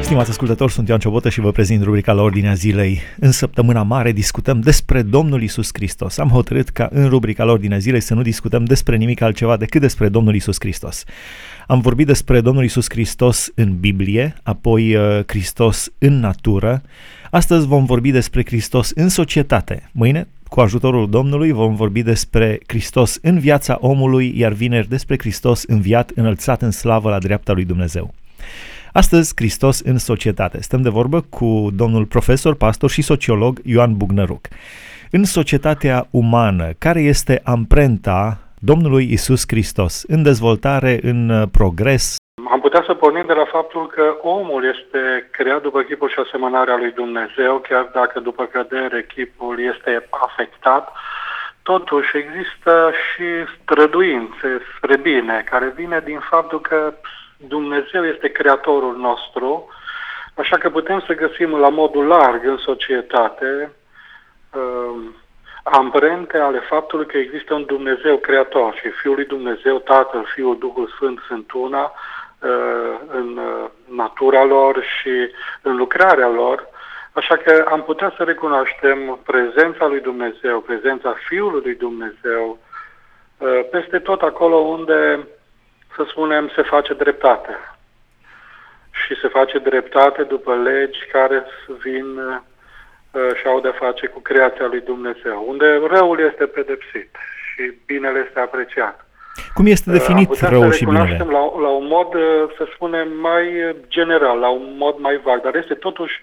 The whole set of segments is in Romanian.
Stimați ascultători, sunt Ioan Ciobotă și vă prezint rubrica la Ordinea Zilei. În săptămâna mare discutăm despre Domnul Iisus Hristos. Am hotărât ca în rubrica la Ordinea Zilei să nu discutăm despre nimic altceva decât despre Domnul Iisus Hristos. Am vorbit despre Domnul Iisus Hristos în Biblie, apoi Hristos în natură. Astăzi vom vorbi despre Hristos în societate. Mâine, cu ajutorul Domnului, vom vorbi despre Hristos în viața omului, iar vineri despre Hristos înviat, înălțat în slavă la dreapta lui Dumnezeu. Astăzi, Hristos în societate. Stăm de vorbă cu domnul profesor, pastor și sociolog Ioan Bugnăruc. În societatea umană, care este amprenta Domnului Iisus Hristos în dezvoltare, în progres? Am putea să pornim de la faptul că omul este creat după chipul și asemănarea lui Dumnezeu, chiar dacă după cădere chipul este afectat, totuși există și străduințe spre bine, care vine din faptul că Dumnezeu este creatorul nostru, așa că putem să găsim la modul larg în societate amprente ale faptului că există un Dumnezeu creator și Fiul lui Dumnezeu, Tatăl, Fiul, Duhul Sfânt sunt una în natura lor și în lucrarea lor, așa că am putea să recunoaștem prezența lui Dumnezeu, prezența Fiului lui Dumnezeu peste tot acolo unde, să spunem, se face dreptate. Și se face dreptate după legi care vin și au de-a face cu creația lui Dumnezeu, unde răul este pedepsit și binele este apreciat. Cum este definit răul și binele? Recunoaștem la un mod, să spunem, mai general, la un mod mai vag, dar este totuși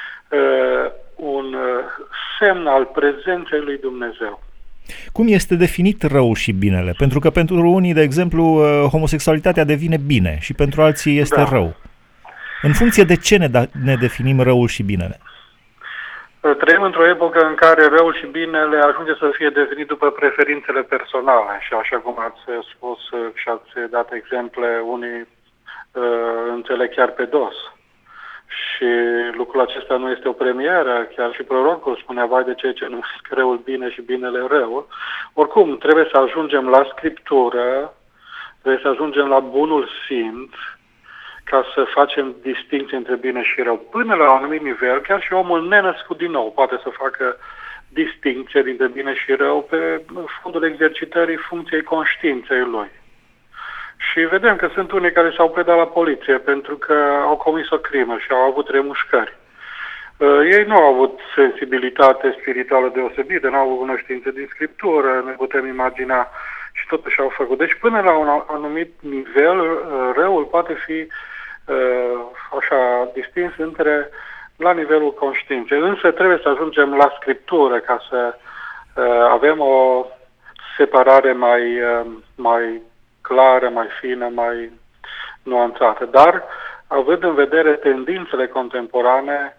un semn al prezenței lui Dumnezeu. Cum este definit răul și binele? Pentru că pentru unii, de exemplu, homosexualitatea devine bine și pentru alții este rău. În funcție de ce ne definim răul și binele? Trăim într-o epocă în care răul și binele ajunge să fie definit după preferințele personale și așa cum ați spus și ați dat exemple, unii înțeleg chiar pe dos. Și lucrul acesta nu este o premieră, chiar și prorocul spunea, vai de cei ce numesc răul bine și binele rău. Oricum, trebuie să ajungem la Scriptură, trebuie să ajungem la bunul simț, ca să facem distinție între bine și rău. Până la un anumit nivel, chiar și omul nenăscut din nou poate să facă distinție dintre bine și rău pe fondul exercitării funcției conștiinței lui. Și vedem că sunt unii care s-au predat la poliție pentru că au comis o crimă și au avut remușcări. Ei nu au avut sensibilitate spirituală deosebită, nu au avut cunoștințe din Scriptură, ne putem imagina, și totuși au făcut. Deci până la un anumit nivel, răul poate fi așa distins la nivelul conștiinței. Însă trebuie să ajungem la Scriptură ca să avem o separare mai clară, mai fină, mai nuanțată. Dar, având în vedere tendințele contemporane,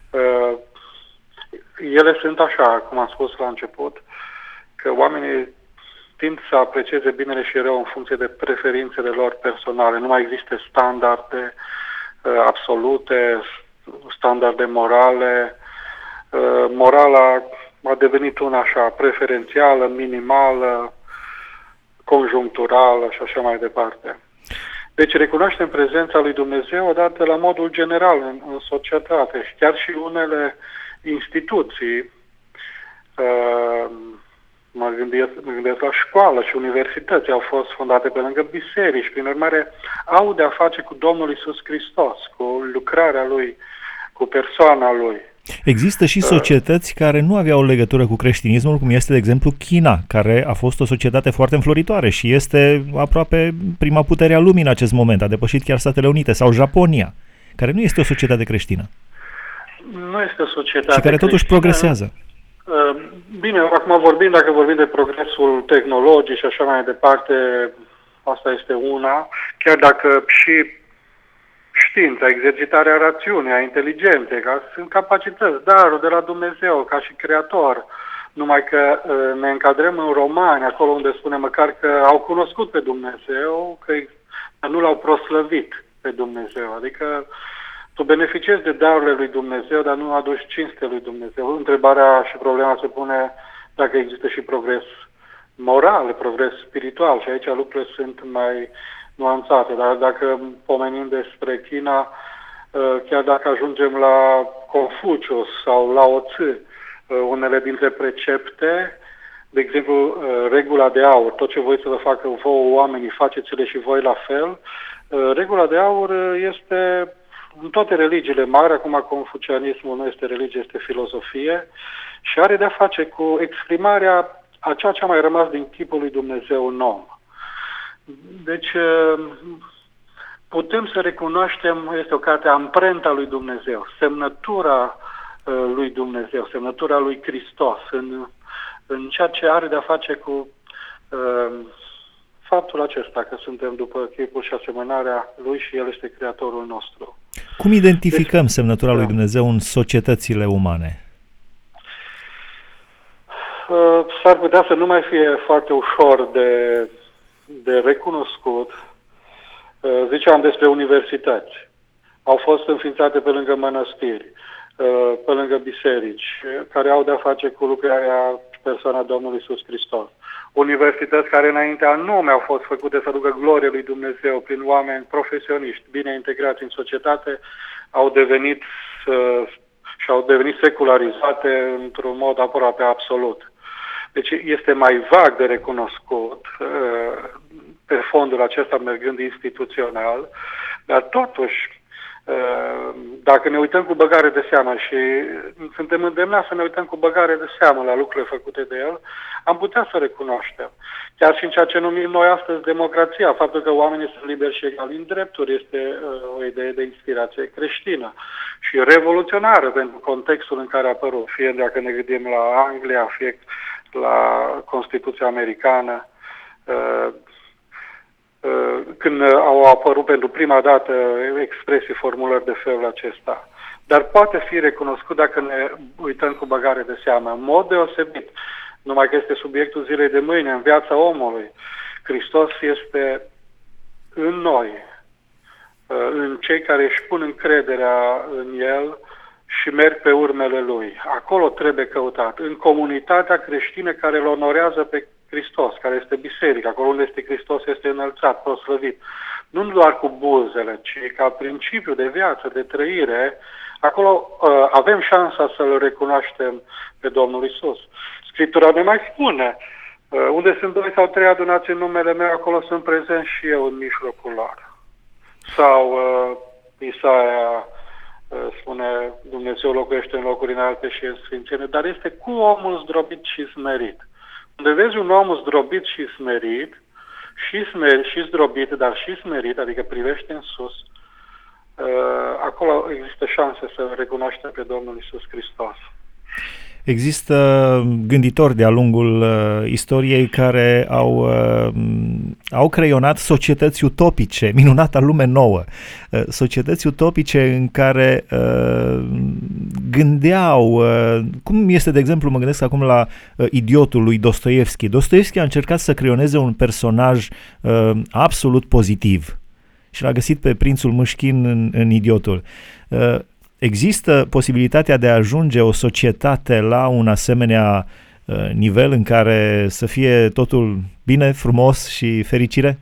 ele sunt așa, cum am spus la început, că oamenii tind să aprecieze binele și rău în funcție de preferințele lor personale. Nu mai există standarde absolute, standarde morale. Morala a devenit una așa preferențială, minimală, conjuncturală și așa mai departe. Deci recunoaștem prezența lui Dumnezeu odată la modul general în societate și chiar și unele instituții, mă gândesc la școală și universități, au fost fondate pe lângă biserici, prin urmare au de-a face cu Domnul Iisus Hristos, cu lucrarea Lui, cu persoana Lui. Există și societăți care nu aveau legătură cu creștinismul, cum este, de exemplu, China, care a fost o societate foarte înfloritoare și este aproape prima putere a lumii în acest moment, a depășit chiar Statele Unite, sau Japonia, care nu este o societate creștină. Nu este o societate și care totuși progresează. Bine, acum dacă vorbim de progresul tehnologic și așa mai departe, asta este una, chiar dacă și știința, exercitarea rațiunii, a inteligenței, sunt capacități, daruri de la Dumnezeu, ca și creator, numai că ne încadrăm în Romani, acolo unde spune măcar că au cunoscut pe Dumnezeu, că nu l-au proslăvit pe Dumnezeu, adică tu beneficiezi de darurile lui Dumnezeu, dar nu aduci cinste lui Dumnezeu. Întrebarea și problema se pune dacă există și progres moral, progres spiritual și aici lucrurile sunt mai nuanțate. Dar dacă pomenim despre China, chiar dacă ajungem la Confucius sau la Lao Tzu, unele dintre precepte, de exemplu, regula de aur, tot ce voi să vă facă vouă oamenii, faceți-le și voi la fel. Regula de aur este în toate religiile mari, acum confucianismul nu este religie, este filozofie, și are de-a face cu exprimarea a ceea ce a mai rămas din chipul lui Dumnezeu în om. Deci, putem să recunoaștem, este o carte, amprenta lui Dumnezeu, semnătura lui Dumnezeu, semnătura lui Hristos, în ceea ce are de-a face cu faptul acesta, că suntem după chipul și asemănarea lui și El este Creatorul nostru. Cum identificăm semnătura lui Dumnezeu în societățile umane? S-ar putea să nu mai fie foarte ușor de recunoscut. Ziceam despre universități. Au fost înființate pe lângă mănăstiri, pe lângă biserici, care au de-a face cu lucrarea persoana Domnului Iisus Hristos. Universități care înaintea nume au fost făcute să ducă glorie lui Dumnezeu prin oameni profesioniști, bine integrați în societate, au devenit secularizate într-un mod aproape absolut. Deci este mai vag de recunoscut pe fondul acesta mergând instituțional, dar totuși, dacă ne uităm cu băgare de seamă și suntem îndemnați să ne uităm cu băgare de seamă la lucrurile făcute de el, am putea să recunoaștem. Chiar și în ceea ce numim noi astăzi democrația, faptul că oamenii sunt liberi și egali în drepturi este o idee de inspirație creștină și revoluționară pentru contextul în care a apărut, fie dacă ne gândim la Anglia, fie la Constituția Americană, când au apărut pentru prima dată expresii, formulări de felul acesta. Dar poate fi recunoscut dacă ne uităm cu băgare de seamă, în mod deosebit, numai că este subiectul zilei de mâine, în viața omului. Hristos este în noi, în cei care își pun încrederea în El și merg pe urmele Lui. Acolo trebuie căutat, în comunitatea creștină care îl onorează pe Hristos, care este biserica, acolo unde este Hristos este înălțat, proslăvit. Nu doar cu buzele, ci ca principiu de viață, de trăire, acolo avem șansa să-L recunoaștem pe Domnul Iisus. Scriptura ne mai spune, unde sunt 2 sau 3 adunați în numele meu, acolo sunt prezent și eu în mijlocul lor. Sau Isaia spune, Dumnezeu locuiește în locuri înalte și în sfințenie, dar este cu omul zdrobit și smerit. Unde vezi un om zdrobit și smerit, și zdrobit, dar și smerit, adică privește în sus, acolo există șanse să recunoaștem pe Domnul Iisus Hristos. Există gânditori de-a lungul istoriei care au creionat societăți utopice, minunata lume nouă, societăți utopice în care gândeau, cum este, de exemplu, mă gândesc acum la Idiotul lui Dostoievski. Dostoievski a încercat să creioneze un personaj absolut pozitiv și l-a găsit pe prințul Mâșchin în Idiotul. Există posibilitatea de a ajunge o societate la un asemenea nivel în care să fie totul bine, frumos și fericire?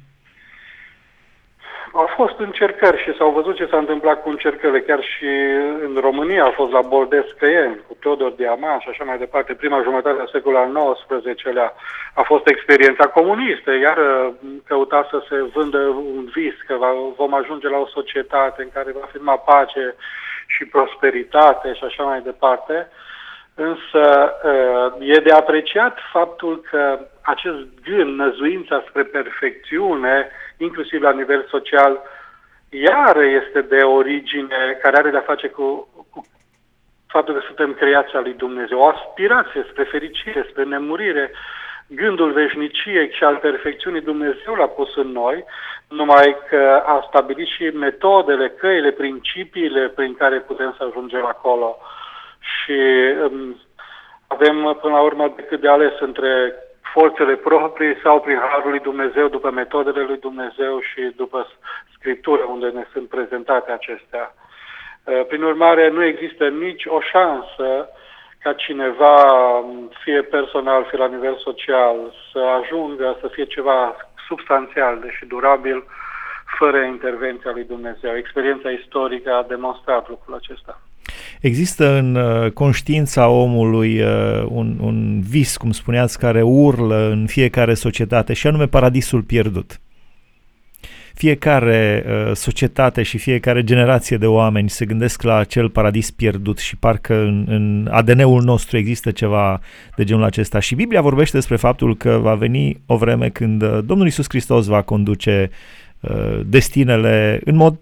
Au fost încercări și s-au văzut ce s-a întâmplat cu încercările. Chiar și în România a fost la Boldesc-Căieni, cu Teodor Diaman și așa mai departe. Prima jumătate a secolului al XIX-lea a fost experiența comunistă, iar căuta să se vândă un vis, că vom ajunge la o societate în care va fi numai pace și prosperitate și așa mai departe. Însă e de apreciat faptul că acest gând, năzuința spre perfecțiune, inclusiv la nivel social, iară este de origine care are de-a face cu faptul că suntem creația lui Dumnezeu, o aspirație spre fericire, spre nemurire. Gândul veșniciei și al perfecțiunii Dumnezeu l-a pus în noi, numai că a stabilit și metodele, căile, principiile prin care putem să ajungem acolo. Și avem până la urmă decât de ales între forțele proprii sau prin harul lui Dumnezeu, după metodele lui Dumnezeu și după Scriptură, unde ne sunt prezentate acestea. Prin urmare, nu există nici o șansă ca cineva, fie personal, fie la nivel social, să ajungă să fie ceva substanțial și durabil, fără intervenția lui Dumnezeu. Experiența istorică a demonstrat lucrul acesta. Există în conștiința omului un vis, cum spuneați, care urlă în fiecare societate, și anume paradisul pierdut. Fiecare societate și fiecare generație de oameni se gândesc la acel paradis pierdut și parcă în ADN-ul nostru există ceva de genul acesta. Și Biblia vorbește despre faptul că va veni o vreme când Domnul Iisus Hristos va conduce destinele în mod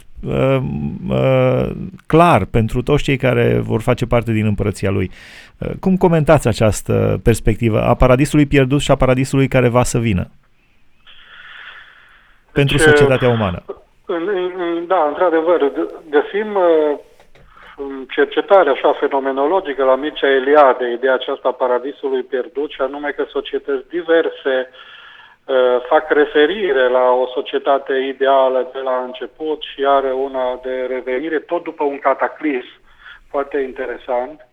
clar pentru toți cei care vor face parte din împărăția Lui. Cum comentați această perspectivă a paradisului pierdut și a paradisului care va să vină pentru societatea umană? Da, într-adevăr, găsim cercetare așa fenomenologică la Mircea Eliade, ideea aceasta a paradisului pierdut, și anume că societăți diverse fac referire la o societate ideală de la început și are una de revenire tot după un cataclism foarte interesant.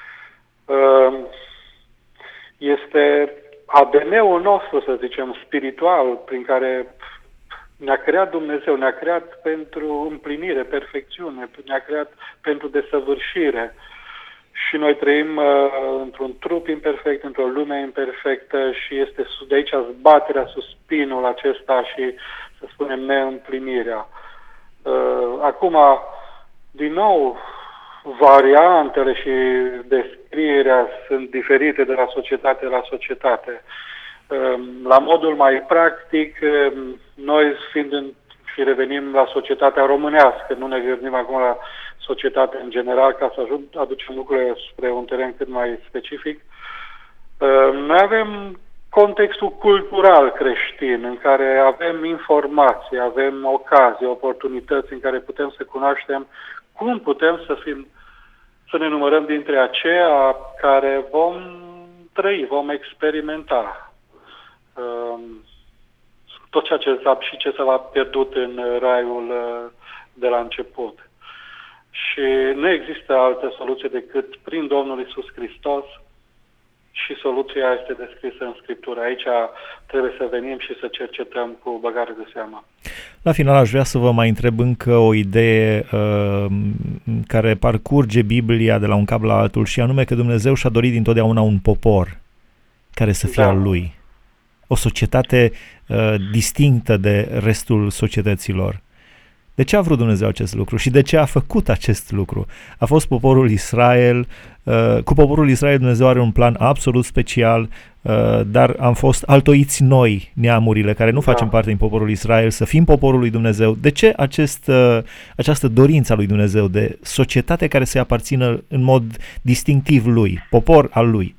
Este ADN-ul nostru, să zicem, spiritual, prin care ne-a creat Dumnezeu, ne-a creat pentru împlinire, perfecțiune, ne-a creat pentru desăvârșire. Și noi trăim într-un trup imperfect, într-o lume imperfectă și este de aici zbaterea sus spinul acesta și, să spunem, neîmplinirea. Acum, din nou, variantele și descrierea sunt diferite de la societate la societate. La modul mai practic, noi și revenim la societatea românească, nu ne gândim acum la societatea în general, ca să aducem lucrurile spre un teren cât mai specific. Noi avem contextul cultural creștin, în care avem informații, avem ocazii, oportunități în care putem să cunoaștem cum putem să ne numărăm dintre aceia care vom trăi, vom experimenta tot ceea ce s-a pierdut în raiul de la început. Și nu există altă soluție decât prin Domnul Iisus Hristos și soluția este descrisă în Scriptură. Aici trebuie să venim și să cercetăm cu băgare de seamă. La final aș vrea să vă mai întreb încă o idee care parcurge Biblia de la un cap la altul, și anume că Dumnezeu și-a dorit dintotdeauna un popor care să fie al Lui. O societate distinctă de restul societăților. De ce a vrut Dumnezeu acest lucru și de ce a făcut acest lucru? A fost poporul Israel, cu poporul Israel Dumnezeu are un plan absolut special, dar am fost altoiți noi, neamurile, care nu facem parte din poporul Israel, să fim poporul lui Dumnezeu. De ce această dorință a lui Dumnezeu de societate care să-i aparțină în mod distinctiv lui, popor al lui?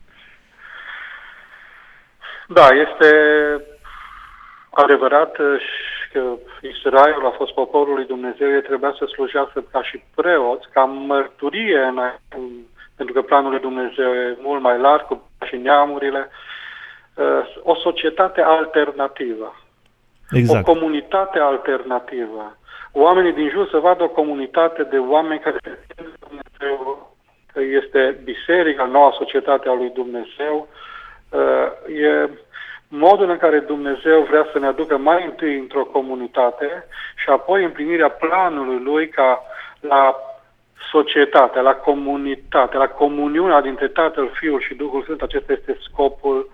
Da, este adevărat că Israel a fost poporul lui Dumnezeu, el trebuia să slujească ca și preoți, ca mărturie, pentru că planul lui Dumnezeu e mult mai larg, cu și neamurile, o societate alternativă, exact. O comunitate alternativă. Oamenii din jur să vadă o comunitate de oameni care Dumnezeu, că este biserica, noua societate a lui Dumnezeu, e modul în care Dumnezeu vrea să ne aducă mai întâi într-o comunitate și apoi împlinirea planului Lui ca la societate, la comunitate, la comuniunea dintre Tatăl, Fiul și Duhul Sfânt. Acesta este scopul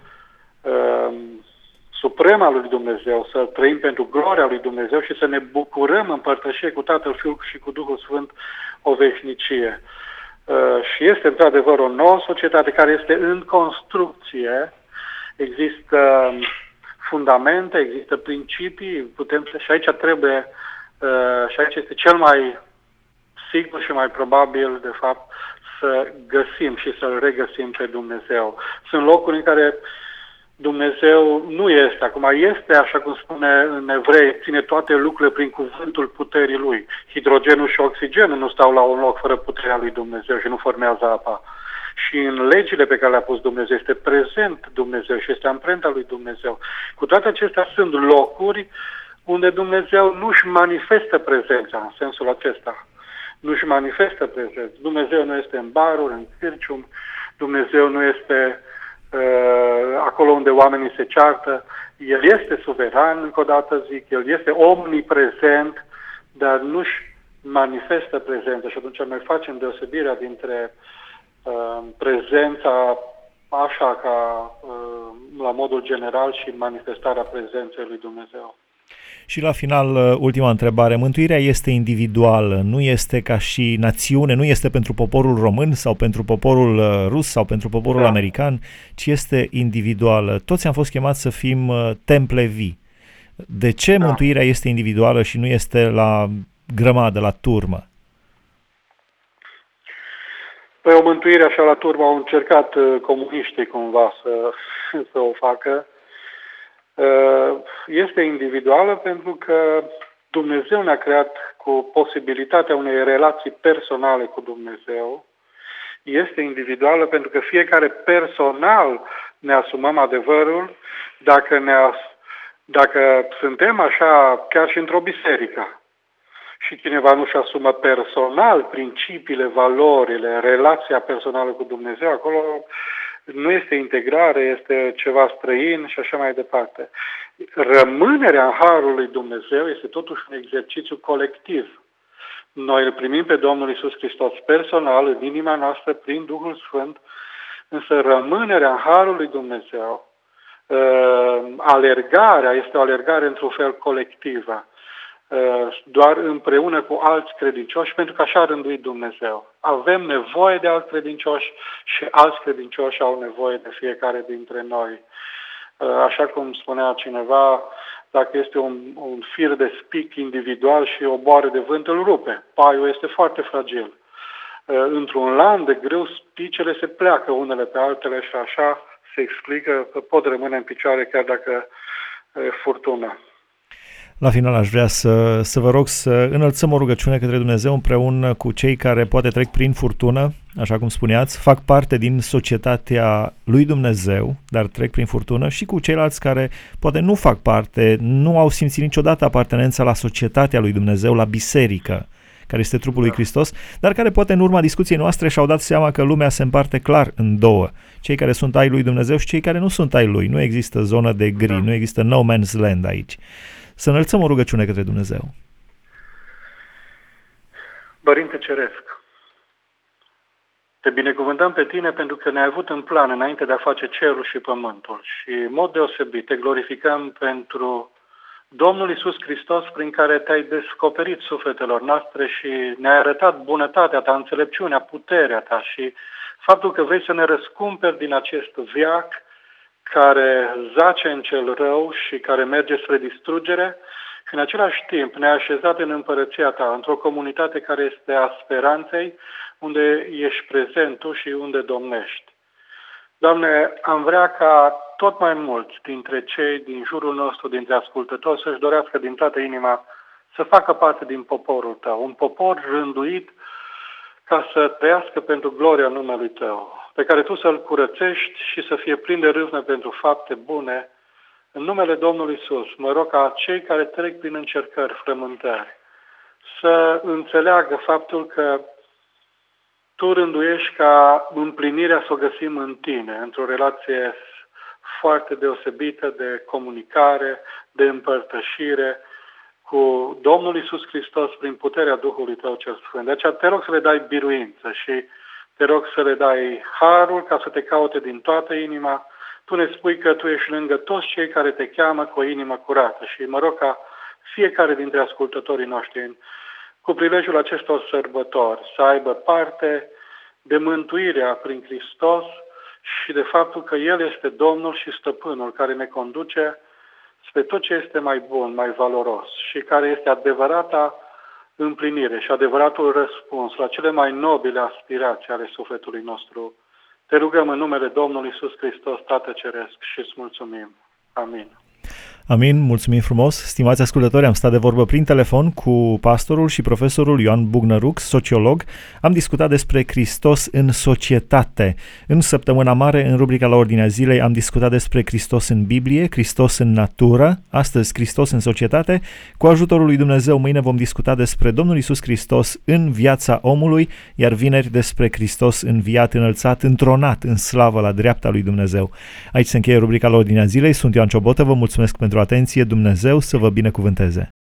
suprem al lui Dumnezeu, să trăim pentru gloria lui Dumnezeu și să ne bucurăm în părtășie cu Tatăl, Fiul și cu Duhul Sfânt o veșnicie. Și este într-adevăr o nouă societate care este în construcție. Există fundamente, există principii, și aici trebuie, și aici este cel mai sigur și mai probabil, de fapt, să găsim și să-L regăsim pe Dumnezeu. Sunt locuri în care Dumnezeu nu este. Acum este, așa cum spune în Evrei, ține toate lucrurile prin cuvântul puterii Lui. Hidrogenul și oxigenul nu stau la un loc fără puterea lui Dumnezeu și nu formează apa. Și în legile pe care le-a pus Dumnezeu este prezent Dumnezeu și este amprenta lui Dumnezeu. Cu toate acestea sunt locuri unde Dumnezeu nu-și manifestă prezența în sensul acesta. Nu-și manifestă prezența. Dumnezeu nu este în baruri, în cârciumi, Dumnezeu nu este acolo unde oamenii se ceartă. El este suveran, încă o dată zic, El este omniprezent, dar nu-și manifestă prezența. Și atunci noi facem deosebirea dintre prezența așa ca la modul general și manifestarea prezenței lui Dumnezeu. Și la final, ultima întrebare. Mântuirea este individuală, nu este ca și națiune, nu este pentru poporul român sau pentru poporul rus sau pentru poporul american, ci este individuală. Toți am fost chemați să fim temple vii. De ce mântuirea este individuală și nu este la grămadă, la turmă? Păi o mântuire așa la turmă au încercat comuniștii cumva să o facă. Este individuală pentru că Dumnezeu ne-a creat cu posibilitatea unei relații personale cu Dumnezeu. Este individuală pentru că fiecare personal ne asumăm adevărul. Dacă suntem așa chiar și într-o biserică și cineva nu-și asumă personal principiile, valorile, relația personală cu Dumnezeu, acolo nu este integrare, este ceva străin și așa mai departe. Rămânerea în harul lui Dumnezeu este totuși un exercițiu colectiv. Noi îl primim pe Domnul Iisus Hristos personal, în inima noastră, prin Duhul Sfânt, însă rămânerea în harul lui Dumnezeu, alergarea este o alergare într-un fel colectivă, doar împreună cu alți credincioși, pentru că așa a rânduit Dumnezeu. Avem nevoie de alți credincioși și alți credincioși au nevoie de fiecare dintre noi. Așa cum spunea cineva, dacă este un fir de spic individual și o boară de vânt îl rupe. Paiul este foarte fragil. Într-un lan de grâu, spicele se pleacă unele pe altele și așa se explică că pot rămâne în picioare chiar dacă e furtună. La final aș vrea să vă rog să înălțăm o rugăciune către Dumnezeu împreună cu cei care poate trec prin furtună, așa cum spuneați, fac parte din societatea lui Dumnezeu, dar trec prin furtună, și cu ceilalți care poate nu fac parte, nu au simțit niciodată apartenența la societatea lui Dumnezeu, la biserică, care este trupul lui Hristos, dar care poate în urma discuției noastre și-au dat seama că lumea se împarte clar în două. Cei care sunt ai lui Dumnezeu și cei care nu sunt ai lui. Nu există zonă de gri, nu există no man's land aici. Să înălțăm o rugăciune către Dumnezeu. Părinte Ceresc, te binecuvântăm pe tine pentru că ne-ai avut în plan înainte de a face cerul și pământul și în mod deosebit te glorificăm pentru Domnul Iisus Hristos, prin care te-ai descoperit sufletelor noastre și ne-ai arătat bunătatea ta, înțelepciunea, puterea ta și faptul că vrei să ne răscumperi din acest veac care zace în cel rău și care merge spre distrugere și în același timp ne-ai așezat în împărăția ta, într-o comunitate care este a speranței, unde ești prezent tu și unde domnești. Doamne, am vrea ca tot mai mulți dintre cei din jurul nostru, dintre ascultători, să-și dorească din toată inima să facă parte din poporul tău, un popor rânduit ca să trăiască pentru gloria numelui tău, pe care tu să-l curățești și să fie plin de râvnă pentru fapte bune. În numele Domnului Iisus, mă rog ca cei care trec prin încercări, frământări, să înțeleagă faptul că tu rânduiești ca împlinirea să o găsim în tine, într-o relație foarte deosebită de comunicare, de împărtășire cu Domnul Iisus Hristos prin puterea Duhului Tău cel Sfânt. De aceea te rog să le dai biruință și te rog să le dai harul ca să te caute din toată inima. Tu ne spui că tu ești lângă toți cei care te cheamă cu o inimă curată și mă rog ca fiecare dintre ascultătorii noștri cu prilejul acestor sărbători să aibă parte de mântuirea prin Hristos și de faptul că El este Domnul și Stăpânul care ne conduce spre tot ce este mai bun, mai valoros și care este adevărata împlinire și adevăratul răspuns la cele mai nobile aspirații ale sufletului nostru. Te rugăm în numele Domnului Iisus Hristos, Tată Ceresc, și îți mulțumim. Amin. Amin, mulțumim frumos. Stimați ascultători, am stat de vorbă prin telefon cu pastorul și profesorul Ioan Bugnăruc, sociolog. Am discutat despre Hristos în societate. În Săptămâna Mare, în rubrica La Ordinea Zilei, am discutat despre Hristos în Biblie, Hristos în natură, astăzi Hristos în societate. Cu ajutorul lui Dumnezeu, mâine vom discuta despre Domnul Iisus Hristos în viața omului, iar vineri despre Hristos înviat, înălțat, întronat în slavă la dreapta lui Dumnezeu. Aici se încheie rubrica La Ordinea Zilei. Sunt Ioan Ciobotă, vă mulțumesc pentru atenție. Dumnezeu să vă binecuvânteze.